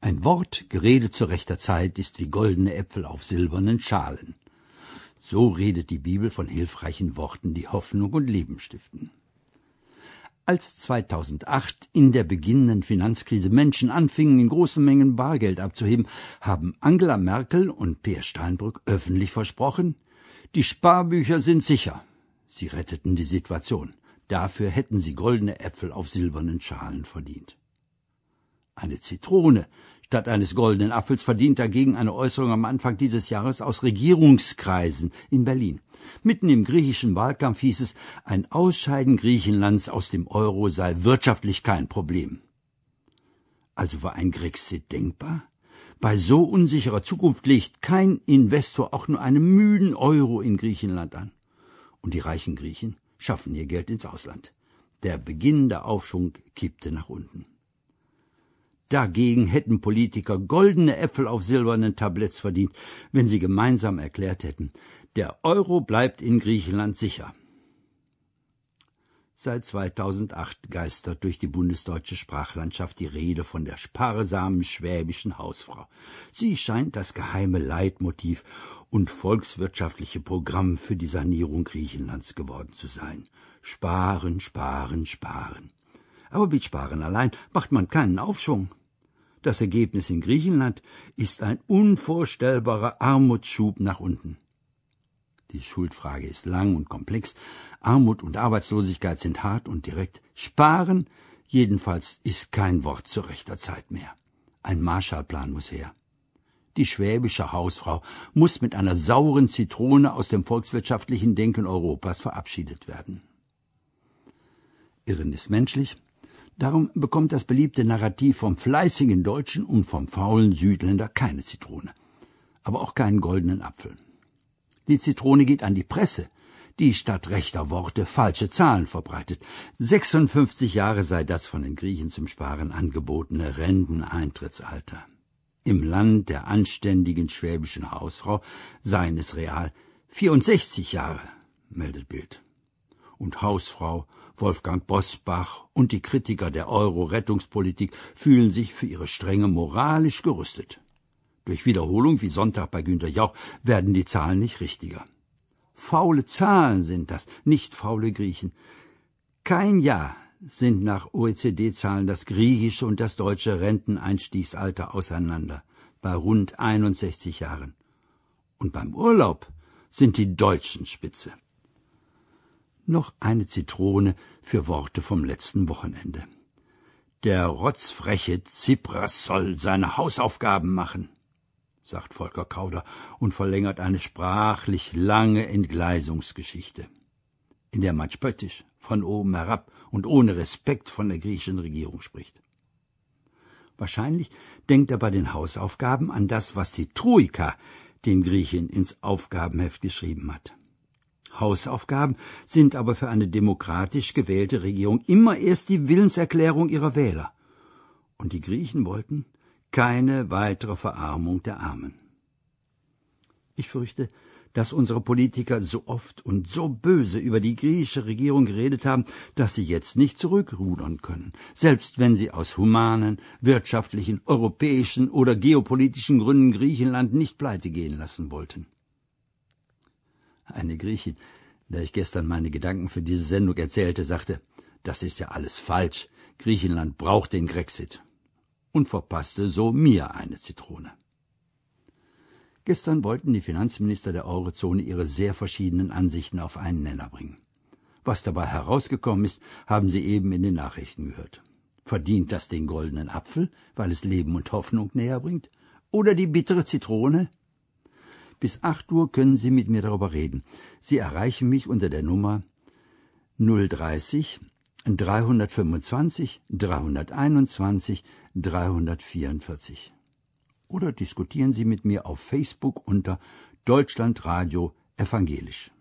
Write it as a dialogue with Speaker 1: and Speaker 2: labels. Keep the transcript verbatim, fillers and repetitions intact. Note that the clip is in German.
Speaker 1: Ein Wort, geredet zu rechter Zeit, ist wie goldene Äpfel auf silbernen Schalen. So redet die Bibel von hilfreichen Worten, die Hoffnung und Leben stiften. Als zweitausendacht in der beginnenden Finanzkrise Menschen anfingen, in großen Mengen Bargeld abzuheben, haben Angela Merkel und Peer Steinbrück öffentlich versprochen, die Sparbücher sind sicher. Sie retteten die Situation. Dafür hätten sie goldene Äpfel auf silbernen Schalen verdient. Eine Zitrone statt eines goldenen Apfels verdient dagegen eine Äußerung am Anfang dieses Jahres aus Regierungskreisen in Berlin. Mitten im griechischen Wahlkampf hieß es, ein Ausscheiden Griechenlands aus dem Euro sei wirtschaftlich kein Problem. Also war ein Grexit denkbar? Bei so unsicherer Zukunft legt kein Investor auch nur einen müden Euro in Griechenland an. Und die reichen Griechen schaffen ihr Geld ins Ausland. Der beginnende Aufschwung kippte nach unten. Dagegen hätten Politiker goldene Äpfel auf silbernen Tabletts verdient, wenn sie gemeinsam erklärt hätten, der Euro bleibt in Griechenland sicher. Seit zweitausendacht geistert durch die bundesdeutsche Sprachlandschaft die Rede von der sparsamen schwäbischen Hausfrau. Sie scheint das geheime Leitmotiv und volkswirtschaftliche Programm für die Sanierung Griechenlands geworden zu sein. Sparen, sparen, sparen. Aber mit Sparen allein macht man keinen Aufschwung. Das Ergebnis in Griechenland ist ein unvorstellbarer Armutsschub nach unten. Die Schuldfrage ist lang und komplex. Armut und Arbeitslosigkeit sind hart und direkt. Sparen, jedenfalls, ist kein Wort zu rechter Zeit mehr. Ein Marshallplan muss her. Die schwäbische Hausfrau muss mit einer sauren Zitrone aus dem volkswirtschaftlichen Denken Europas verabschiedet werden. Irren ist menschlich. Darum bekommt das beliebte Narrativ vom fleißigen Deutschen und vom faulen Südländer keine Zitrone, aber auch keinen goldenen Apfel. Die Zitrone geht an die Presse, die statt rechter Worte falsche Zahlen verbreitet. sechsundfünfzig Jahre sei das von den Griechen zum Sparen angebotene Renteneintrittsalter. Im Land der anständigen schwäbischen Hausfrau seien es real vierundsechzig Jahre, meldet Bild. Und Hausfrau Wolfgang Bosbach und die Kritiker der Euro-Rettungspolitik fühlen sich für ihre Strenge moralisch gerüstet. Durch Wiederholung wie Sonntag bei Günter Jauch werden die Zahlen nicht richtiger. Faule Zahlen sind das, nicht faule Griechen. Kein Jahr sind nach O E C D-Zahlen das griechische und das deutsche Renteneinstiegsalter auseinander, bei rund einundsechzig Jahren. Und beim Urlaub sind die Deutschen Spitze. Noch eine Zitrone für Worte vom letzten Wochenende. Der rotzfreche Tsipras soll seine Hausaufgaben machen, sagt Volker Kauder und verlängert eine sprachlich lange Entgleisungsgeschichte, in der man spöttisch von oben herab und ohne Respekt von der griechischen Regierung spricht. Wahrscheinlich denkt er bei den Hausaufgaben an das, was die Troika den Griechen ins Aufgabenheft geschrieben hat. Hausaufgaben sind aber für eine demokratisch gewählte Regierung immer erst die Willenserklärung ihrer Wähler. Und die Griechen wollten keine weitere Verarmung der Armen. Ich fürchte, dass unsere Politiker so oft und so böse über die griechische Regierung geredet haben, dass sie jetzt nicht zurückrudern können, selbst wenn sie aus humanen, wirtschaftlichen, europäischen oder geopolitischen Gründen Griechenland nicht pleite gehen lassen wollten. Eine Griechin, der ich gestern meine Gedanken für diese Sendung erzählte, sagte, das ist ja alles falsch, Griechenland braucht den Grexit, und verpasste so mir eine Zitrone. Gestern wollten die Finanzminister der Eurozone ihre sehr verschiedenen Ansichten auf einen Nenner bringen. Was dabei herausgekommen ist, haben Sie eben in den Nachrichten gehört. Verdient das den goldenen Apfel, weil es Leben und Hoffnung näher bringt? Oder die bittere Zitrone? Bis acht Uhr können Sie mit mir darüber reden. Sie erreichen mich unter der Nummer null dreißig dreihundertfünfundzwanzig dreihunderteinundzwanzig dreihundertvierundvierzig. Oder diskutieren Sie mit mir auf Facebook unter Deutschlandradio Evangelisch.